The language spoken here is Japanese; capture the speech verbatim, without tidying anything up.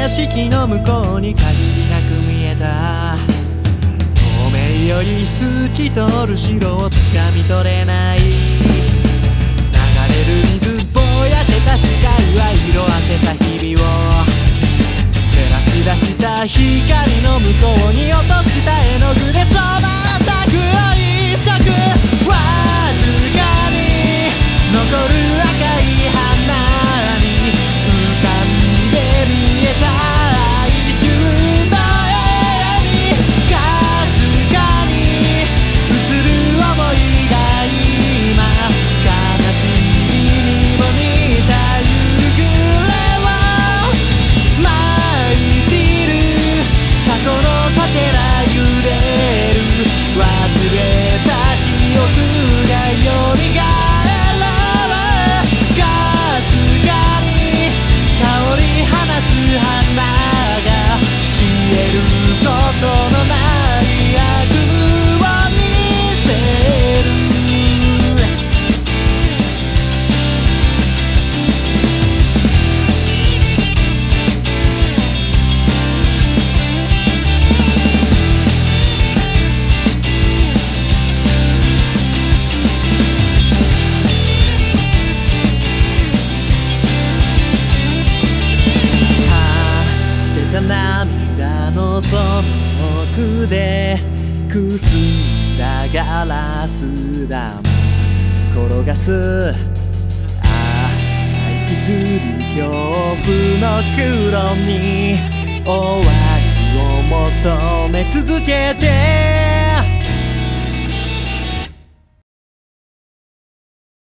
屋敷の向こうに限りなく見えた透明より透き通る城をつかみ取れない流れる水ぼやけた視界は色あせた日々を照らし出した光の向こうに落とした絵の具で染まった黒い一色わずかに残る赤い花に浮かんで見えた哀愁の絵にかすかに映る想いが今悲しみにも似た夕暮れを舞い散る過去のかけら揺れる忘れた記憶がよみがえるかすかに香り放つ花が消えることのない悪夢を見せる涙のその奥でくすんだガラス玉転がす愛気する恐怖の黒に終わりを求め続けて